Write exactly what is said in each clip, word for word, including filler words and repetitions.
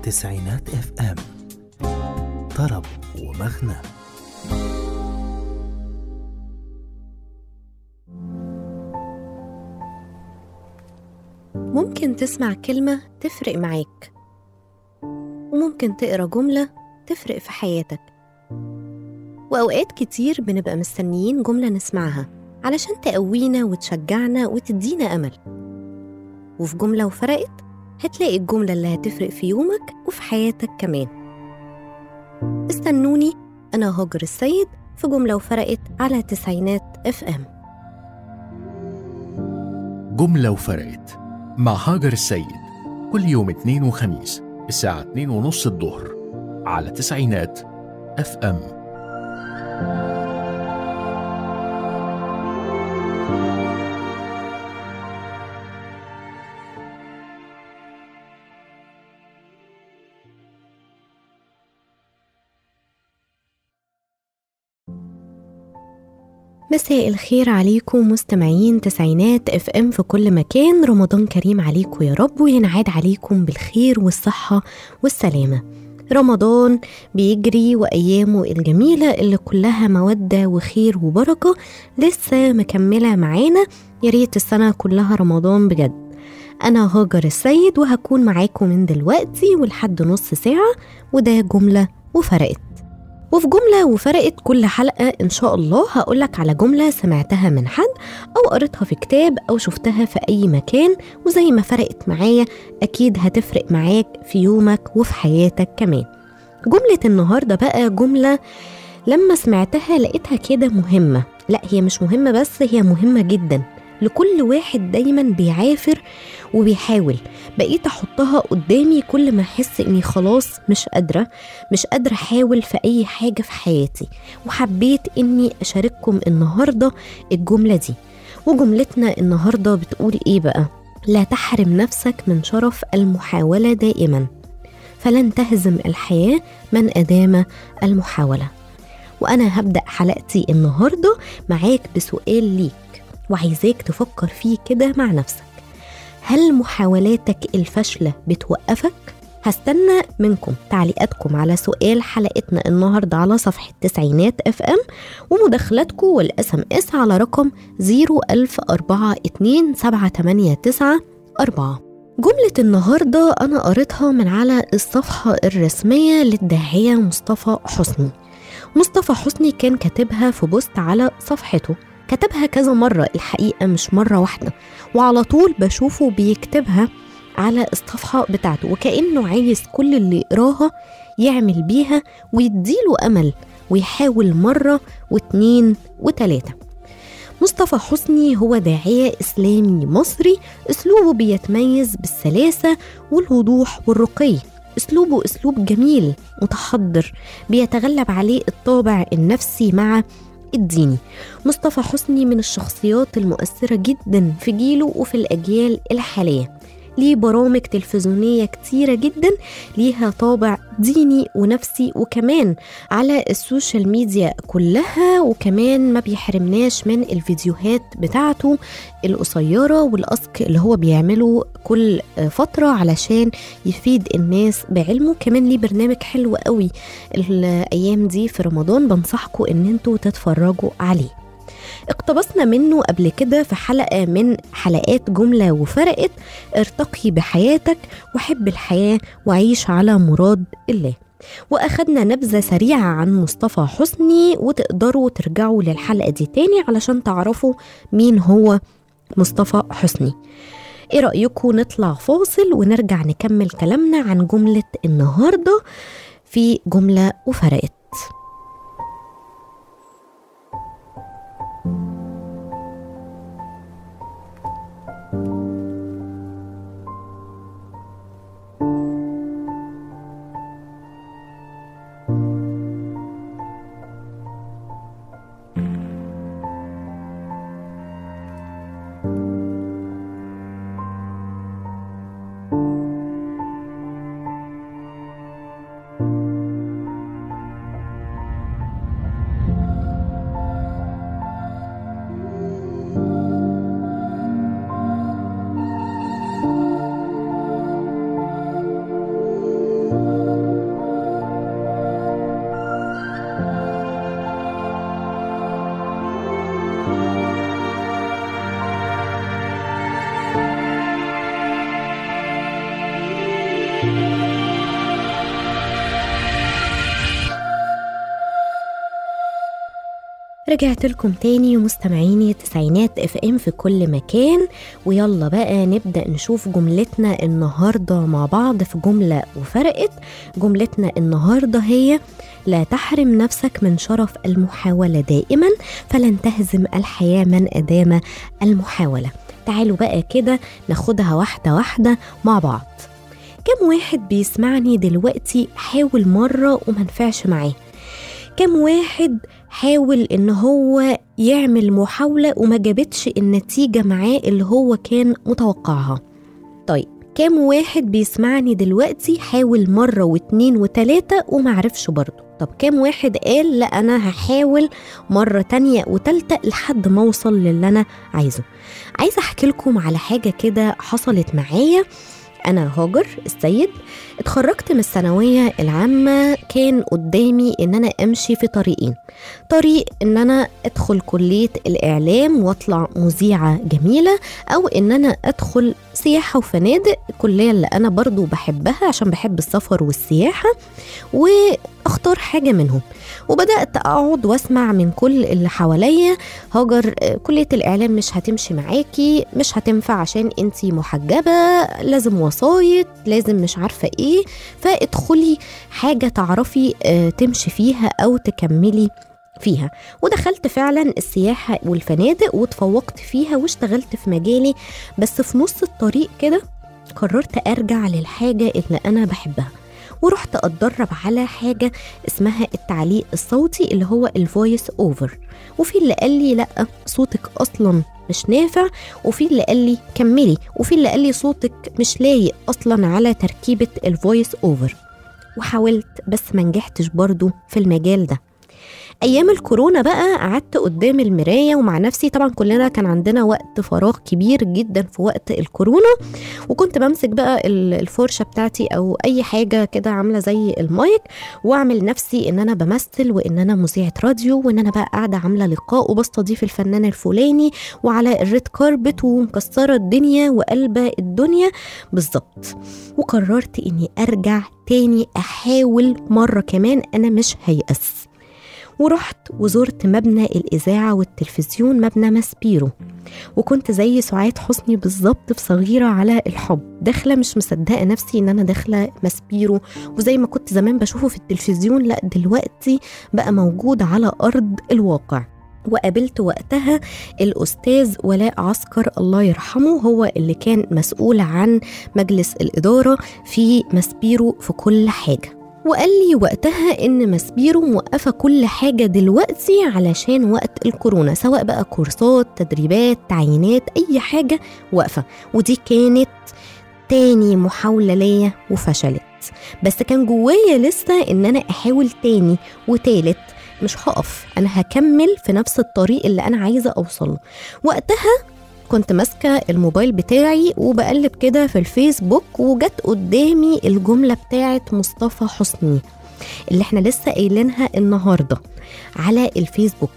تسعينات اف ام، طرب ومغنى. ممكن تسمع كلمة تفرق معاك، وممكن تقرأ جملة تفرق في حياتك. وأوقات كتير بنبقى مستنيين جملة نسمعها علشان تقوينا وتشجعنا وتدينا أمل، وفي جملة وفرقت هتلاقي الجملة اللي هتفرق في يومك وفي حياتك كمان. استنوني، أنا هاجر السيد في جملة وفرقت على تسعينات اف ام. جملة وفرقت مع هاجر السيد، كل يوم اثنين وخميس الساعة اتنين ونص الظهر على تسعينات اف ام. مساء الخير عليكم مستمعين تسعينات اف ام في كل مكان. رمضان كريم عليكم يا رب، وينعاد عليكم بالخير والصحة والسلامة. رمضان بيجري وأيامه الجميلة اللي كلها مودة وخير وبركة لسه مكملة معانا. ياريت السنة كلها رمضان بجد. أنا هاجر السيد وهكون معاكم من دلوقتي ولحد نص ساعة، وده جملة وفرقت. وفي جملة وفرقت كل حلقة إن شاء الله هقولك على جملة سمعتها من حد أو قريتها في كتاب أو شفتها في أي مكان، وزي ما فرقت معايا أكيد هتفرق معاك في يومك وفي حياتك كمان. جملة النهاردة بقى جملة لما سمعتها لقيتها كده مهمة. لا، هي مش مهمة بس، هي مهمة جدا لكل واحد دايما بيعافر وبيحاول. بقيت احطها قدامي كل ما احس اني خلاص مش قادرة مش قادرة احاول في اي حاجة في حياتي، وحبيت اني اشارككم النهاردة الجملة دي. وجملتنا النهاردة بتقول ايه بقى؟ لا تحرم نفسك من شرف المحاولة دائما، فلن تهزم الحياة من أدام المحاولة. وانا هبدأ حلقتي النهاردة معاك بسؤال ليك، وعايزاك تفكر فيه كده مع نفسك. هل محاولاتك الفاشلة بتوقفك؟ هستنى منكم تعليقاتكم على سؤال حلقتنا النهاردة على صفحة تسعينات اف ام، ومداخلاتكم والاس ام اس على رقم صفر ألف أربعة اتنين سبعة تمانية تسعة أربعة. جملة النهاردة أنا قريتها من على الصفحة الرسمية للداعية مصطفى حسني. مصطفى حسني كان كاتبها في بوست على صفحته، كتبها كذا مرة الحقيقة مش مرة واحدة، وعلى طول بشوفه بيكتبها على الصفحة بتاعته، وكأنه عايز كل اللي يقراها يعمل بيها ويديله أمل ويحاول مرة واتنين وتلاتة. مصطفى حسني هو داعية إسلامي مصري، أسلوبه بيتميز بالسلاسة والوضوح والرقي. أسلوبه أسلوب جميل متحضر بيتغلب عليه الطابع النفسي مع الديني. مصطفى حسني من الشخصيات المؤثرة جدا في جيله وفي الأجيال الحالية. ليه برامج تلفزيونية كتيرة جدا ليها طابع ديني ونفسي، وكمان على السوشيال ميديا كلها، وكمان ما بيحرمناش من الفيديوهات بتاعته القصيرة والأسك اللي هو بيعمله كل فترة علشان يفيد الناس بعلمه. كمان ليه برنامج حلو قوي الأيام دي في رمضان، بنصحكم ان انتوا تتفرجوا عليه. اقتبسنا منه قبل كده في حلقة من حلقات جملة وفرقت، ارتقي بحياتك وحب الحياة وعيش على مراد الله. وأخدنا نبذة سريعة عن مصطفى حسني، وتقدروا ترجعوا للحلقة دي تاني علشان تعرفوا مين هو مصطفى حسني. ايه رأيكم نطلع فاصل ونرجع نكمل كلامنا عن جملة النهاردة في جملة وفرقت. رجعت لكم تاني مستمعيني تسعينات اف ام في كل مكان، ويلا بقى نبدأ نشوف جملتنا النهاردة مع بعض في جملة وفرقت. جملتنا النهاردة هي: لا تحرم نفسك من شرف المحاولة دائما، فلن تهزم الحياة من أدام المحاولة. تعالوا بقى كده ناخدها واحدة واحدة مع بعض. كم واحد بيسمعني دلوقتي حاول مرة ومنفعش معاه؟ كم واحد حاول ان هو يعمل محاولة وما جابتش النتيجة معاه اللي هو كان متوقعها؟ طيب كم واحد بيسمعني دلوقتي حاول مرة واتنين وتلاتة ومعرفش برضه؟ طب كم واحد قال لا انا هحاول مرة تانية وتالتة لحد ما اوصل للي انا عايزه؟ عايزة احكي لكم على حاجة كده حصلت معايا. أنا هاجر السيد، اتخرجت من الثانوية العامة، كان قدامي إن أنا أمشي في طريقين. طريق إن أنا أدخل كلية الإعلام وأطلع مذيعة جميلة، أو إن أنا أدخل سياحة وفنادق، كلية اللي أنا برضو بحبها عشان بحب السفر والسياحة، وأختار حاجة منهم. وبدأت أقعد واسمع من كل اللي حواليا: هاجر كلية الإعلام مش هتمشي معاكي، مش هتنفع عشان انتي محجبة، لازم وسايط، لازم مش عارفة ايه، فادخلي حاجة تعرفي تمشي فيها أو تكملي فيها. ودخلت فعلا السياحة والفنادق وتفوقت فيها واشتغلت في مجالي. بس في نص الطريق كده قررت أرجع للحاجة اللي أنا بحبها، ورحت أتدرب على حاجة اسمها التعليق الصوتي اللي هو الفويس اوفر. وفي اللي قال لي لأ صوتك أصلا مش نافع، وفي اللي قال لي كملي، وفي اللي قال لي صوتك مش لايق أصلا على تركيبة الفويس اوفر. وحاولت بس ما نجحتش برضو في المجال ده. أيام الكورونا بقى قعدت قدام المراية ومع نفسي، طبعا كلنا كان عندنا وقت فراغ كبير جدا في وقت الكورونا، وكنت بمسك بقى الفرشة بتاعتي أو أي حاجة كده عاملة زي المايك، وأعمل نفسي إن أنا بمثل وإن أنا مذيعة راديو، وإن أنا بقى قاعدة عاملة لقاء وبستضيف الفنان الفلاني وعلى الريد كاربت ومكسرة الدنيا وقلبة الدنيا بالظبط. وقررت إني أرجع تاني أحاول مرة كمان، أنا مش هيأس. ورحت وزرت مبنى الإذاعة والتلفزيون، مبنى ماسبيرو، وكنت زي سعاد حسني بالظبط في صغيرة على الحب، داخلة مش مصدقة نفسي إن أنا داخلة ماسبيرو، وزي ما كنت زمان بشوفه في التلفزيون لا دلوقتي بقى موجود على أرض الواقع. وقابلت وقتها الأستاذ ولاء عسكر الله يرحمه، هو اللي كان مسؤول عن مجلس الإدارة في ماسبيرو في كل حاجة، وقال لي وقتها إن ماسبيرو موقفة كل حاجة دلوقتي علشان وقت الكورونا، سواء بقى كورسات، تدريبات، تعيينات، أي حاجة وقفة. ودي كانت تاني محاولة ليا وفشلت، بس كان جوايا لسه إن أنا أحاول تاني وتالت، مش هقف، أنا هكمل في نفس الطريق اللي أنا عايزة أوصله. وقتها كنت ماسكة الموبايل بتاعي وبقلب كده في الفيسبوك، وجت قدامي الجملة بتاعت مصطفى حسني اللي احنا لسه قايلينها النهاردة على الفيسبوك،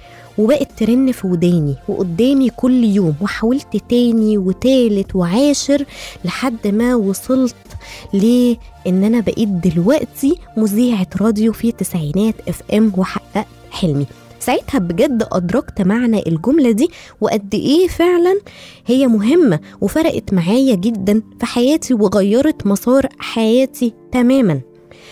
وبقت ترن في وداني وقدامي كل يوم، وحاولت تاني وتالت وعاشر لحد ما وصلت ليه ان انا بقيت دلوقتي مذيعة راديو في تسعينات اف ام وحققت حلمي. ساعتها بجد أدركت معنى الجملة دي وقد إيه فعلا هي مهمة وفرقت معايا جدا في حياتي وغيرت مسار حياتي تماما.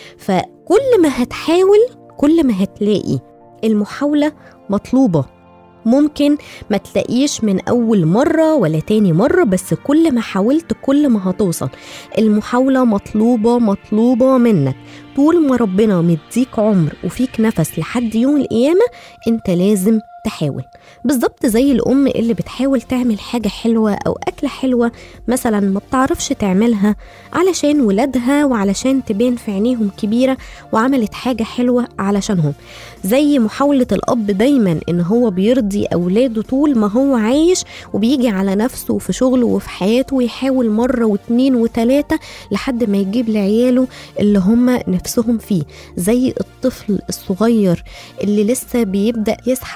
فكل ما هتحاول كل ما هتلاقي المحاولة مطلوبة. ممكن ما تلاقيش من أول مرة ولا تاني مرة، بس كل ما حاولت كل ما هتوصل. المحاولة مطلوبة مطلوبة منك. طول ما ربنا مديك عمر وفيك نفس لحد يوم القيامة انت لازم تحاول. بالظبط زي الأم اللي بتحاول تعمل حاجة حلوة أو أكلة حلوة مثلا ما بتعرفش تعملها علشان ولادها وعلشان تبين في عينيهم كبيرة، وعملت حاجة حلوة علشانهم. زي محاولة الأب دايما إن هو بيرضي أولاده طول ما هو عايش، وبيجي على نفسه في شغله وفي حياته ويحاول مرة واتنين وتلاتة لحد ما يجيب لعياله اللي هم نفسهم فيه. زي الطفل الصغير اللي لسه بيبدأ يزحف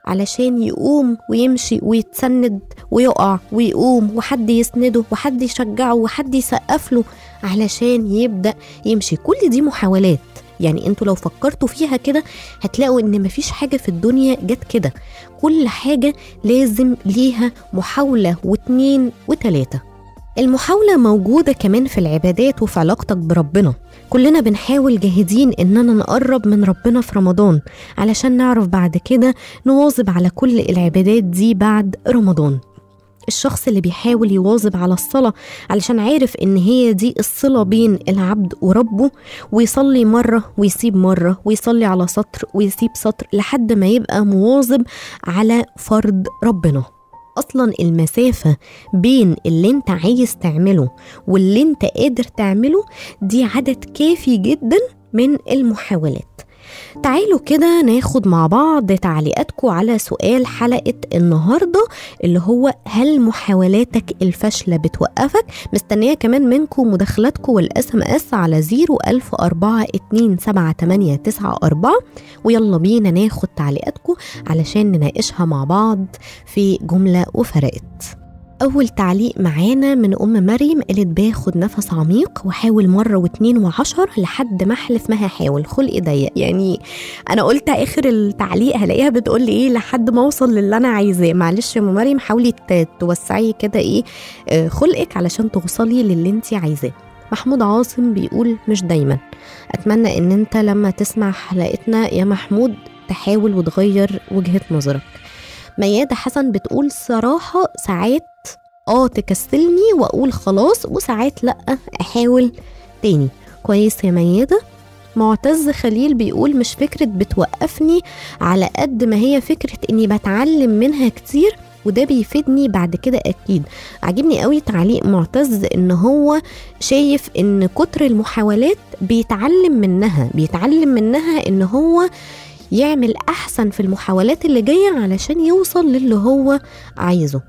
علشان يقوم ويمشي ويتسند ويقع ويقوم وحد يسنده وحد يشجعه وحد يسقف له علشان يبدأ يمشي. كل دي محاولات. يعني انتوا لو فكرتوا فيها كده هتلاقوا ان مفيش حاجة في الدنيا جت كده، كل حاجة لازم ليها محاولة واتنين وتلاتة. المحاولة موجودة كمان في العبادات وفي علاقتك بربنا. كلنا بنحاول جاهدين اننا نقرب من ربنا في رمضان علشان نعرف بعد كده نواظب على كل العبادات دي بعد رمضان. الشخص اللي بيحاول يواظب على الصلاة علشان عارف ان هي دي الصلة بين العبد وربه، ويصلي مرة ويسيب مرة، ويصلي على سطر ويسيب سطر لحد ما يبقى مواظب على فرض ربنا. اصلا المسافة بين اللي انت عايز تعمله واللي انت قادر تعمله دي عدد كافي جدا من المحاولات. تعالوا كده ناخد مع بعض تعليقاتكم على سؤال حلقة النهاردة اللي هو هل محاولاتك الفاشلة بتوقفك؟ مستنية كمان منكم مداخلاتكم والاس ام اس على زيرو ألف أربعة اتنين سبعة تمانية تسعة أربعة، ويلا بينا ناخد تعليقاتكم علشان نناقشها مع بعض في جملة وفرقت. أول تعليق معانا من أم مريم قالت باخد نفس عميق وحاول مرة واتنين وعشر لحد ما أحلف ما هحاول، خلقي ضيق. يعني أنا قلت آخر التعليق هلاقيها بتقول لي إيه لحد ما أوصل للي أنا عايزاه. معلش يا أم مريم حاولي توسعي كده إيه خلقك علشان توصلي للي انتي عايزاه. محمود عاصم بيقول مش دايما. أتمنى إن أنت لما تسمع حلقتنا يا محمود تحاول وتغير وجهة نظرك. ميادة حسن بتقول صراحة ساعات اه تكسلني واقول خلاص، وساعات لا احاول تاني. كويس يا ميادة. معتز خليل بيقول مش فكرة بتوقفني على قد ما هي فكرة اني بتعلم منها كتير وده بيفيدني بعد كده اكيد. عجبني قوي تعليق معتز ان هو شايف ان كتر المحاولات بيتعلم منها بيتعلم منها ان هو يعمل احسن في المحاولات اللي جاية علشان يوصل للي هو عايزه.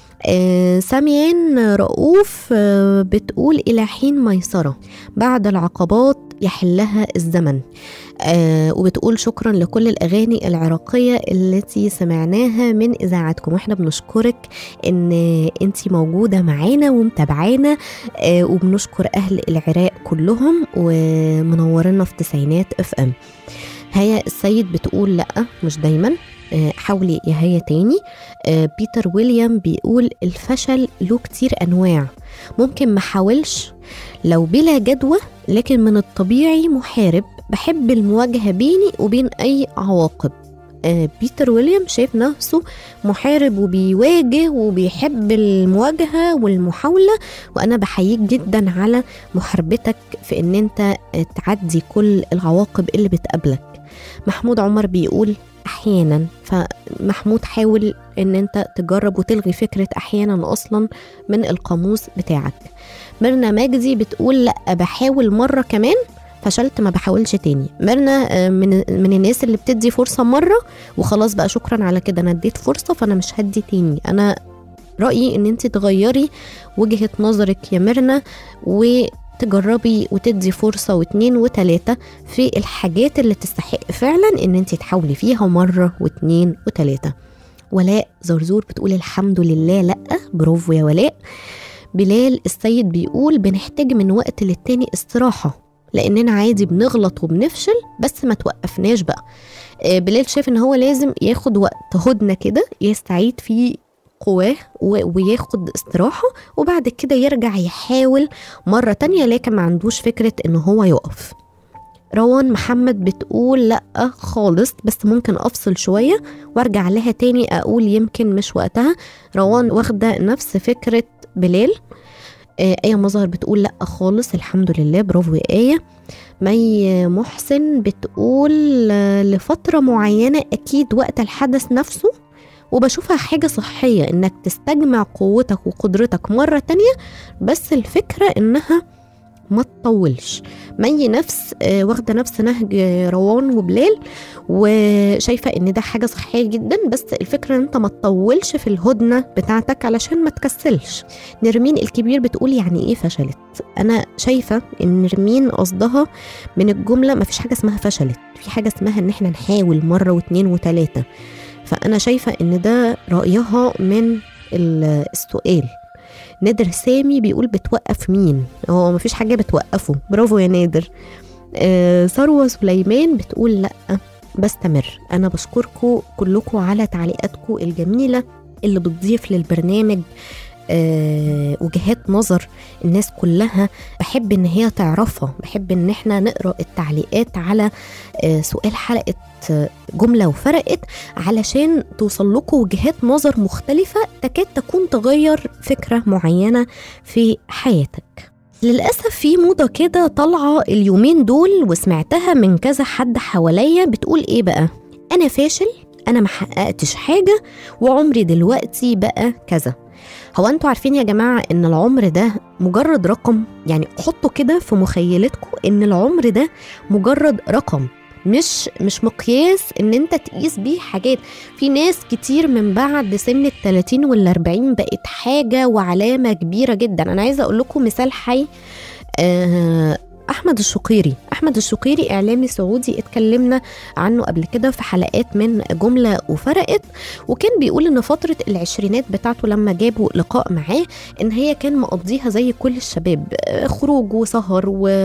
آه ساميان رؤوف آه بتقول إلى حين ميسرة بعد العقبات يحلها الزمن. آه وبتقول شكرا لكل الأغاني العراقية التي سمعناها من إذاعتكم، واحنا بنشكرك ان انتي موجودة معانا ومتابعانا. آه وبنشكر أهل العراق كلهم ومنورنا في تسعينات اف ام. هيا السيد بتقول لأ مش دايما، حاولي يا هيا تاني. بيتر ويليام بيقول الفشل له كتير أنواع، ممكن ما حاولش لو بلا جدوى، لكن من الطبيعي محارب بحب المواجهة بيني وبين أي عواقب. بيتر ويليام شايف نفسه محارب وبيواجه وبيحب المواجهة والمحاولة، وأنا بحييك جدا على محاربتك في أن أنت تعدي كل العواقب اللي بتقابلك. محمود عمر بيقول أحيانا، فمحمود حاول أن أنت تجرب وتلغي فكرة أحيانا أصلا من القاموس بتاعك. مرنا مجدي بتقول لأ بحاول مرة كمان فشلت ما بحاولش تاني. مرنا من من الناس اللي بتدي فرصة مرة وخلاص بقى شكرا على كده، انا اديت فرصة فانا مش هدي تاني. انا رأيي ان انت تغيري وجهة نظرك يا مرنا وتجربي وتدي فرصة واتنين وتلاتة في الحاجات اللي تستحق فعلا ان انت تحاولي فيها مرة واتنين وتلاتة. ولاء زرزور بتقول الحمد لله لأ، برافو يا ولاء. بلال السيد بيقول بنحتاج من وقت للتاني استراحة لأننا عادي بنغلط وبنفشل بس ما توقفناش بقى. بلال شايف ان هو لازم ياخد وقت هدنة كده يستعيد فيه قواه وياخد استراحة وبعد كده يرجع يحاول مرة تانية، لكن ما عندوش فكرة انه هو يقف. روان محمد بتقول لأ خالص، بس ممكن أفصل شوية وارجع لها تاني أقول يمكن مش وقتها. روان واخدة نفس فكرة بلال. آية مظهر بتقول لأ خالص، الحمد لله، برافو يا آية. مي محسن بتقول لفترة معينة أكيد وقت الحدث نفسه، وبشوفها حاجة صحية إنك تستجمع قوتك وقدرتك مرة تانية، بس الفكرة إنها ما تطولش. مي نفس واخدة نفس نهج روان وبلال وشايفة ان ده حاجة صحية جدا، بس الفكرة ان انت ما تطولش في الهدنة بتاعتك علشان ما تكسلش. نرمين الكبير بتقول يعني ايه فشلت؟ انا شايفة ان نرمين قصدها من الجملة ما فيش حاجة اسمها فشلت، في حاجة اسمها ان احنا نحاول مرة واتنين وتلاتة. فأنا شايفة إن ده رأيها من السؤال. نادر سامي بيقول بتوقف مين؟ هو مفيش حاجة بتوقفه. برافو يا نادر. آه ثروة سليمان بتقول لأ بستمر. أنا بشكركم كلكم على تعليقاتكم الجميلة اللي بتضيف للبرنامج أه وجهات نظر الناس كلها، بحب ان هي تعرفها، بحب ان احنا نقرأ التعليقات على أه سؤال حلقة جملة وفرقت، علشان توصل لكم وجهات نظر مختلفة تكاد تكون تغير فكرة معينة في حياتك. للأسف في موضة كده طالعة اليومين دول وسمعتها من كذا حد حواليا، بتقول ايه بقى؟ انا فاشل، انا محققتش حاجة، وعمري دلوقتي بقى كذا. هو انتوا عارفين يا جماعة ان العمر ده مجرد رقم؟ يعني حطوا كده في مخيلتكم ان العمر ده مجرد رقم، مش مش مقياس ان انت تقيس بيه حاجات. في ناس كتير من بعد سن الثلاثين والاربعين بقت حاجة وعلامة كبيرة جدا. انا عايزة اقول لكم مثال حي. أه أحمد الشقيري أحمد الشقيري إعلامي سعودي، اتكلمنا عنه قبل كده في حلقات من جملة وفرقت، وكان بيقول إن فترة العشرينات بتاعته لما جابوا لقاء معاه إن هي كان مقضيها زي كل الشباب، خروج وسهر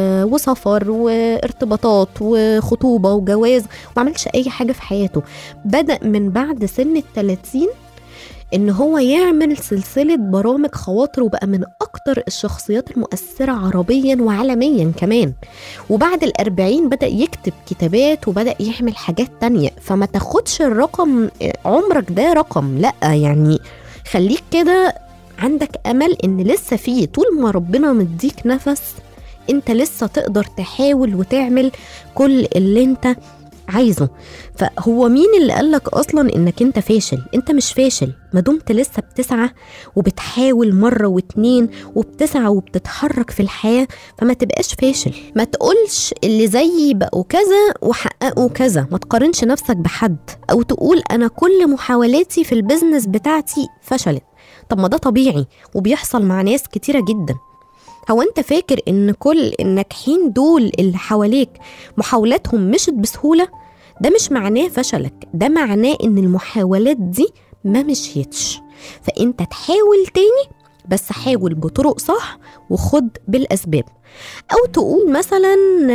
وسفر وارتباطات وخطوبة وجواز، ومعملش أي حاجة في حياته. بدأ من بعد سن الثلاثين إن هو يعمل سلسلة برامج خواطر، وبقى من أكتر الشخصيات المؤثرة عربيا وعالميا كمان. وبعد الأربعين بدأ يكتب كتابات وبدأ يعمل حاجات تانية. فما تاخدش الرقم عمرك ده رقم، لأ، يعني خليك كده عندك أمل إن لسه فيه، طول ما ربنا مديك نفس انت لسه تقدر تحاول وتعمل كل اللي انت عايزه. فهو مين اللي قالك اصلا انك انت فاشل؟ انت مش فاشل ما دمت لسه بتسعى وبتحاول مرة واتنين وبتسعى وبتتحرك في الحياة، فما تبقاش فاشل. ما تقولش اللي زيي بقوا كذا وحققوا كذا، ما تقارنش نفسك بحد، او تقول انا كل محاولاتي في البيزنس بتاعتي فشلت. طب ما ده طبيعي وبيحصل مع ناس كتيرة جدا. هو انت فاكر ان كل الناجحين دول اللي حواليك محاولاتهم مشت بسهولة؟ ده مش معناه فشلك، ده معناه ان المحاولات دي ما مشيتش. فانت تحاول تاني، بس حاول بطرق صح وخد بالاسباب. او تقول مثلا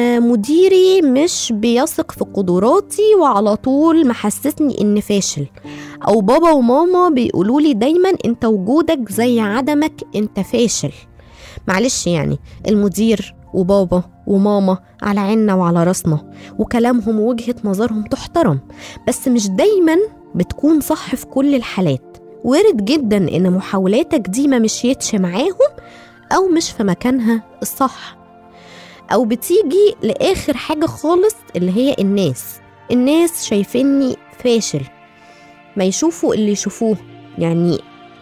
مديري مش بيثق في قدراتي وعلى طول محسسني ان فاشل، او بابا وماما بيقولوا لي دايما انت وجودك زي عدمك انت فاشل. معلش، يعني المدير وبابا وماما على عيننا وعلى راسنا، وكلامهم ووجهة نظرهم تحترم، بس مش دايما بتكون صح في كل الحالات. وارد جدا ان محاولاتك دي ما مشيتش معاهم، او مش في مكانها الصح، او بتيجي لاخر حاجة خالص اللي هي الناس الناس شايفيني فاشل، ما يشوفوا اللي يشوفوه. يعني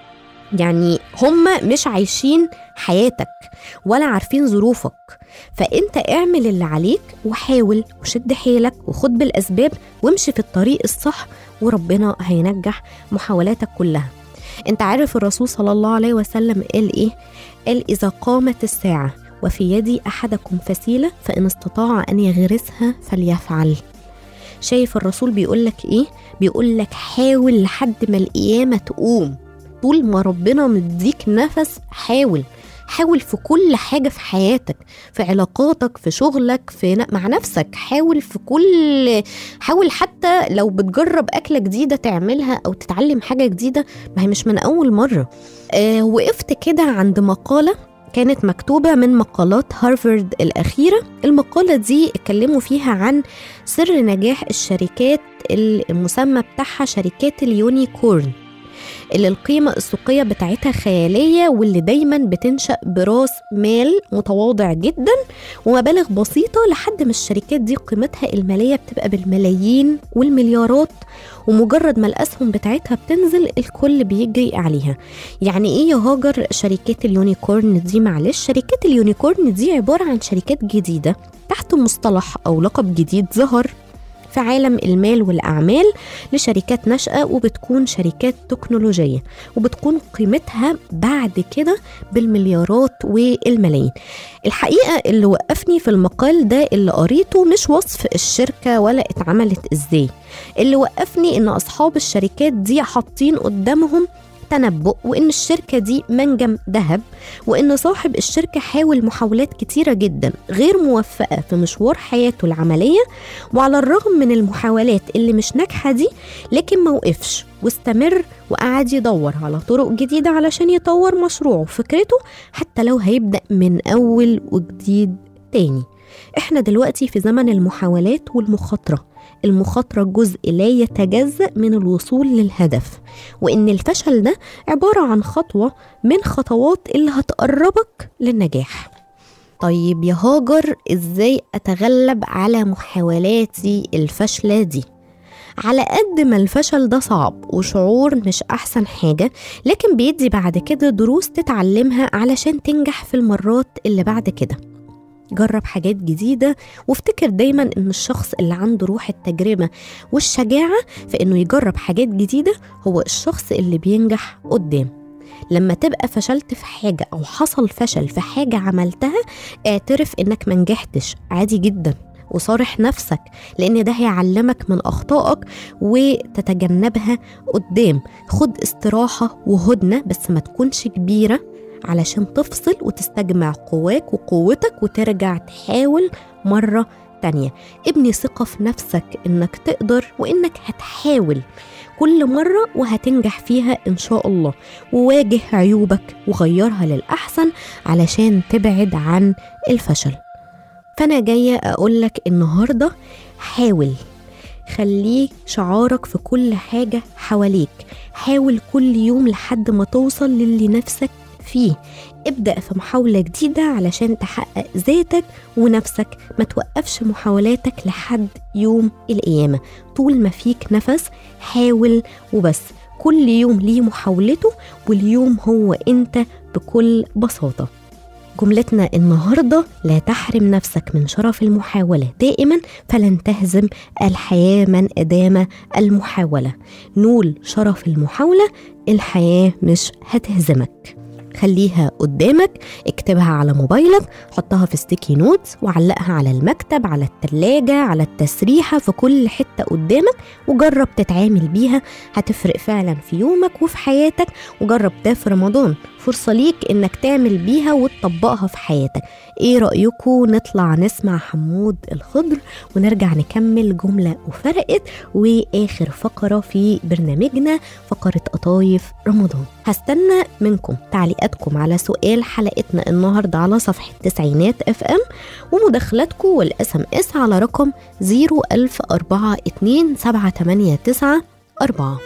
يعني هم مش عايشين حياتك ولا عارفين ظروفك. فانت اعمل اللي عليك وحاول وشد حيلك وخد بالاسباب وامشي في الطريق الصح، وربنا هينجح محاولاتك كلها. انت عارف الرسول صلى الله عليه وسلم قال ايه؟ قال اذا قامت الساعة وفي يدي احدكم فسيلة فان استطاع ان يغرسها فليفعل. شايف الرسول بيقولك ايه؟ بيقولك حاول لحد ما القيامة تقوم. طول ما ربنا مديك نفس حاول حاول في كل حاجة في حياتك، في علاقاتك، في شغلك، في مع نفسك. حاول في كل حاول حتى لو بتجرب أكلة جديدة تعملها أو تتعلم حاجة جديدة، ما هي مش من أول مرة. آه وقفت كده عند مقالة كانت مكتوبة من مقالات هارفارد الأخيرة. المقالة دي اتكلموا فيها عن سر نجاح الشركات المسمى بتاعها شركات اليونيكورن، اللي القيمة السوقية بتاعتها خيالية، واللي دايما بتنشأ براس مال متواضع جدا ومبالغ بسيطة، لحد ما الشركات دي قيمتها المالية بتبقى بالملايين والمليارات، ومجرد ما الأسهم بتاعتها بتنزل الكل بيجري عليها. يعني ايه يا هاجر شركات اليونيكورن دي؟ معلش، شركات اليونيكورن دي عبارة عن شركات جديدة تحت مصطلح أو لقب جديد ظهر في عالم المال والأعمال لشركات ناشئة، وبتكون شركات تكنولوجية، وبتكون قيمتها بعد كده بالمليارات والملايين. الحقيقة اللي وقفني في المقال ده اللي قريته مش وصف الشركة ولا اتعملت ازاي، اللي وقفني ان أصحاب الشركات دي حاطين قدامهم تنبؤ، وإن الشركة دي منجم ذهب، وإن صاحب الشركة حاول محاولات كتيرة جدا غير موفقة في مشوار حياته العملية، وعلى الرغم من المحاولات اللي مش ناجحة دي لكن موقفش واستمر وقعد يدور على طرق جديدة علشان يطور مشروعه وفكرته، حتى لو هيبدأ من أول وجديد تاني. احنا دلوقتي في زمن المحاولات والمخاطرة. المخاطرة جزء لا يتجزأ من الوصول للهدف، وإن الفشل ده عبارة عن خطوة من خطوات اللي هتقربك للنجاح. طيب يا هاجر، إزاي أتغلب على محاولاتي الفشلة دي؟ على قد ما الفشل ده صعب وشعور مش أحسن حاجة، لكن بيدي بعد كده دروس تتعلمها علشان تنجح في المرات اللي بعد كده. جرب حاجات جديدة، وافتكر دايما ان الشخص اللي عنده روح التجربة والشجاعة في انه يجرب حاجات جديدة هو الشخص اللي بينجح قدام. لما تبقى فشلت في حاجة او حصل فشل في حاجة عملتها، اعترف انك منجحتش عادي جدا، وصارح نفسك، لان ده هيعلمك من اخطائك وتتجنبها قدام. خد استراحة وهدنة بس ما تكونش كبيرة، علشان تفصل وتستجمع قواك وقوتك وترجع تحاول مرة تانية. ابني ثقة في نفسك انك تقدر، وانك هتحاول كل مرة وهتنجح فيها ان شاء الله. وواجه عيوبك وغيرها للأحسن علشان تبعد عن الفشل. فأنا جاية أقولك النهاردة حاول، خليه شعارك في كل حاجة حواليك. حاول كل يوم لحد ما توصل للي نفسك فيه. ابدأ في محاولة جديدة علشان تحقق ذاتك ونفسك. ما توقفش محاولاتك لحد يوم القيامة. طول ما فيك نفس حاول وبس. كل يوم ليه محاولته، واليوم هو انت بكل بساطة. جملتنا النهاردة: لا تحرم نفسك من شرف المحاولة دائما، فلن تهزم الحياة من أدام المحاولة. نول شرف المحاولة، الحياة مش هتهزمك. خليها قدامك، اكتبها على موبايلك، حطها في ستيكي نوتس، وعلقها على المكتب، على التلاجة، على التسريحة، في كل حتة قدامك، وجرب تتعامل بيها. هتفرق فعلا في يومك وفي حياتك. وجرب ده في رمضان، فرصة ليك انك تعمل بيها وتطبقها في حياتك. ايه رأيكم نطلع نسمع حمود الخضر ونرجع نكمل جملة وفرقت واخر فقرة في برنامجنا، فقرة قطايف رمضان. هستنى منكم تعليقاتكم على سؤال حلقتنا النهاردة على صفحة تسعينات اف ام، ومداخلاتكم والاس ام اس على رقم زيرو ألف أربعة اتنين سبعة تمانية تسعة أربعة.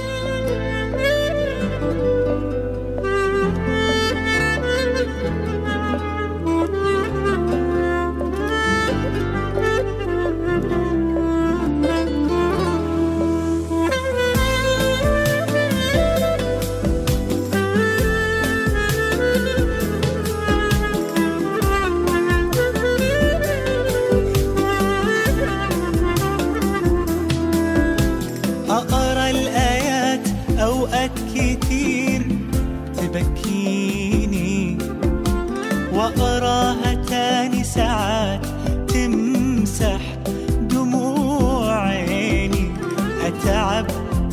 وأقراها تاني ساعات تمسح دموع عيني. أتعب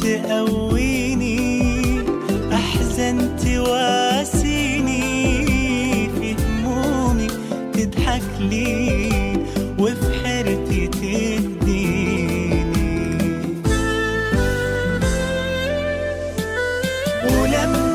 تقويني، أحزن تواسيني، في همومي تضحك لي، وفي حيرتي تهديني. ولما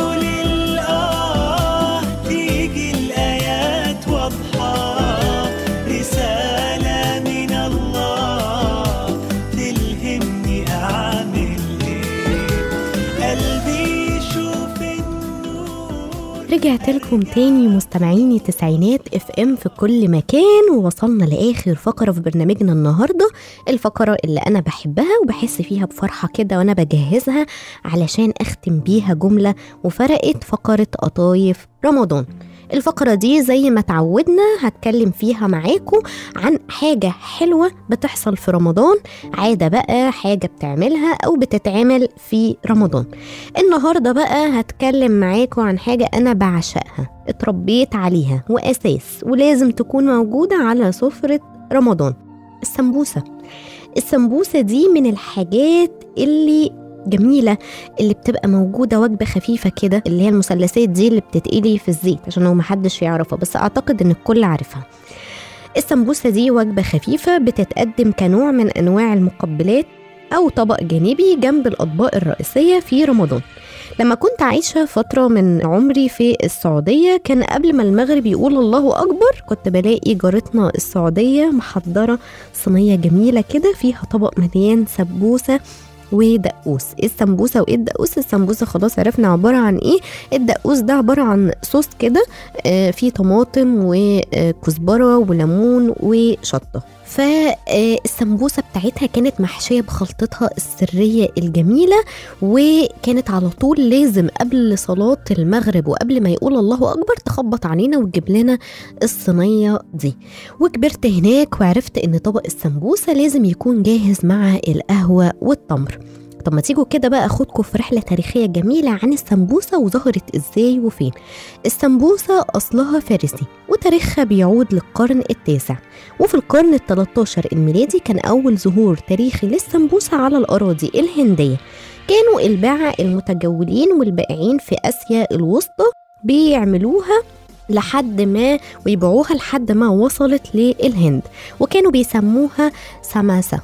رجعت لكم تاني مستمعيني تسعينات اف ام في كل مكان، ووصلنا لاخر فقرة في برنامجنا النهاردة، الفقرة اللي انا بحبها وبحس فيها بفرحة كده وانا بجهزها علشان اختم بيها جملة وفرقت، فقرة قطايف رمضان. الفقرة دي زي ما تعودنا هتكلم فيها معاكم عن حاجة حلوة بتحصل في رمضان، عادة بقى حاجة بتعملها أو بتتعمل في رمضان. النهاردة بقى هتكلم معاكم عن حاجة أنا بعشقها، اتربيت عليها وأساس ولازم تكون موجودة على سفرة رمضان، السمبوسة. السمبوسة دي من الحاجات اللي جميلة، اللي بتبقى موجودة وجبة خفيفة كده، اللي هي المثلثات دي اللي بتتقلي في الزيت، عشان هو محدش يعرفها بس أعتقد إن الكل عارفها. السمبوسة دي وجبة خفيفة بتتقدم كنوع من أنواع المقبلات أو طبق جانبي جنب الأطباق الرئيسية في رمضان. لما كنت عايشة فترة من عمري في السعودية، كان قبل ما المغرب يقول الله أكبر كنت بلاقي جارتنا السعودية محضرة صينية جميلة كده فيها طبق مليان سمبوسة ودقوس. السمبوسة وايه الدقوس؟ السمبوسة خلاص عرفنا عبارة عن ايه. الدقوس ده عبارة عن صوص كده آه فيه طماطم وكزبرة وليمون وشطة. فالسمبوسة بتاعتها كانت محشية بخلطتها السرية الجميلة، وكانت على طول لازم قبل صلاة المغرب وقبل ما يقول الله أكبر تخبط علينا وتجيب لنا الصينية دي. وكبرت هناك وعرفت ان طبق السمبوسة لازم يكون جاهز مع القهوة والتمر. طب ما تيجوا كده بقى أخدكم في رحلة تاريخية جميلة عن السمبوسة وظهرت إزاي وفين. السمبوسة أصلها فارسي وتاريخها بيعود للقرن التاسع، وفي القرن الثلاثة-عشر الميلادي كان أول ظهور تاريخي للسمبوسة على الأراضي الهندية. كانوا الباعة المتجولين والبائعين في آسيا الوسطى بيعملوها لحد ما ويبيعوها لحد ما وصلت للهند، وكانوا بيسموها سماسة.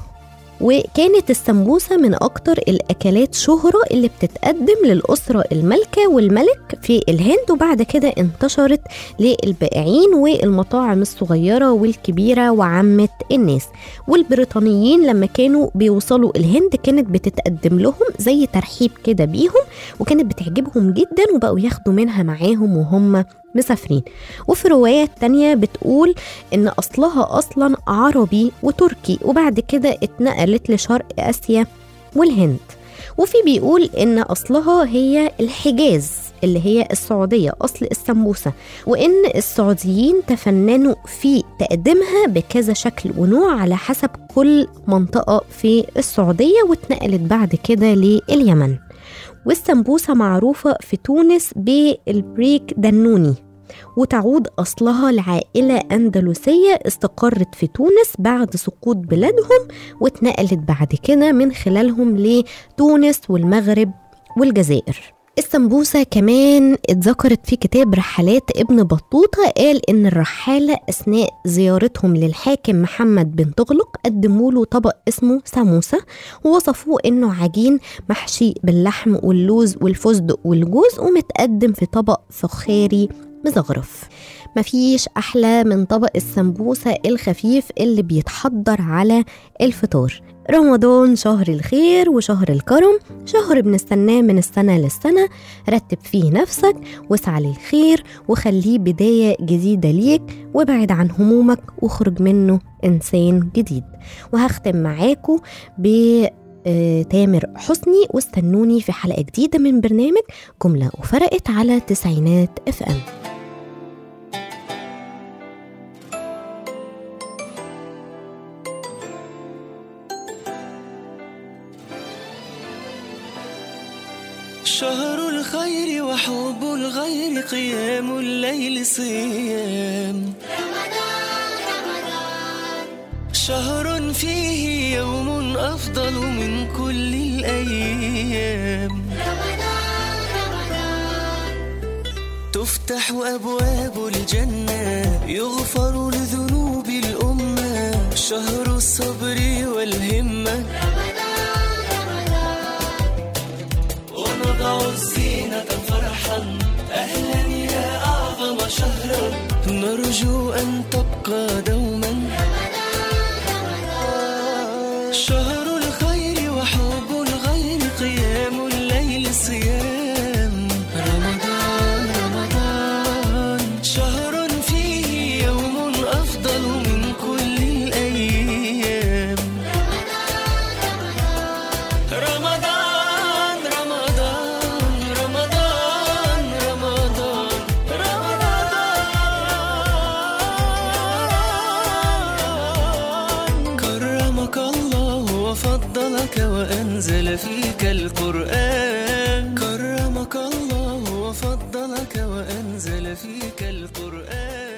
وكانت السمبوسة من أكتر الأكلات شهرة اللي بتتقدم للأسرة الملكة والملك في الهند، وبعد كده انتشرت للبائعين والمطاعم الصغيرة والكبيرة وعامة الناس. والبريطانيين لما كانوا بيوصلوا الهند كانت بتتقدم لهم زي ترحيب كده بيهم، وكانت بتعجبهم جدا وبقوا ياخدوا منها معاهم وهم مسافرين. وفي روايات تانية بتقول إن أصلها أصلا عربي وتركي، وبعد كده اتنقلت لشرق آسيا والهند. وفي بيقول إن أصلها هي الحجاز اللي هي السعودية أصل السمبوسة، وإن السعوديين تفننوا في تقديمها بكذا شكل ونوع على حسب كل منطقة في السعودية، واتنقلت بعد كده لليمن. والسمبوسة معروفة في تونس بالبريك دنوني، وتعود أصلها لعائلة أندلسية استقرت في تونس بعد سقوط بلادهم، واتنقلت بعد كده من خلالهم لتونس والمغرب والجزائر. السمبوسة كمان اتذكرت في كتاب رحلات ابن بطوطة، قال إن الرحالة أثناء زيارتهم للحاكم محمد بن تغلق قدموا له طبق اسمه سموسة، ووصفوه إنه عجين محشي باللحم واللوز والفستق والجوز ومتقدم في طبق فخاري مزغرف. مفيش أحلى من طبق السمبوسة الخفيف اللي بيتحضر على الفطار. رمضان شهر الخير وشهر الكرم، شهر بنستناه من السنة للسنة. رتب فيه نفسك واسعى للخير وخليه بداية جديدة ليك، وابعد عن همومك وخرج منه إنسان جديد. وهختم معاكم بتامر حسني، واستنوني في حلقة جديدة من برنامج جملة وفرقت على تسعينات اف ام. شهر الخير وحب الغير، قيام الليل صيام رمضان رمضان. شهر فيه يوم أفضل من كل الأيام رمضان رمضان. تفتح أبواب الجنة، يغفر لذنوب الأمة. شهر الصبر والهمة ونضع الزينة فرحا. أهلا يا أعظم شهرا، نرجو أن تبقى دوما. شهر الخير وحب الغير، قيام الليل صيام رمضان رمضان. شهر فيه يوم أفضل من كل الأيام رمضان. رمضان وفضلك وأنزل فيك القرآن. كرمك الله وفضلك وأنزل فيك القرآن.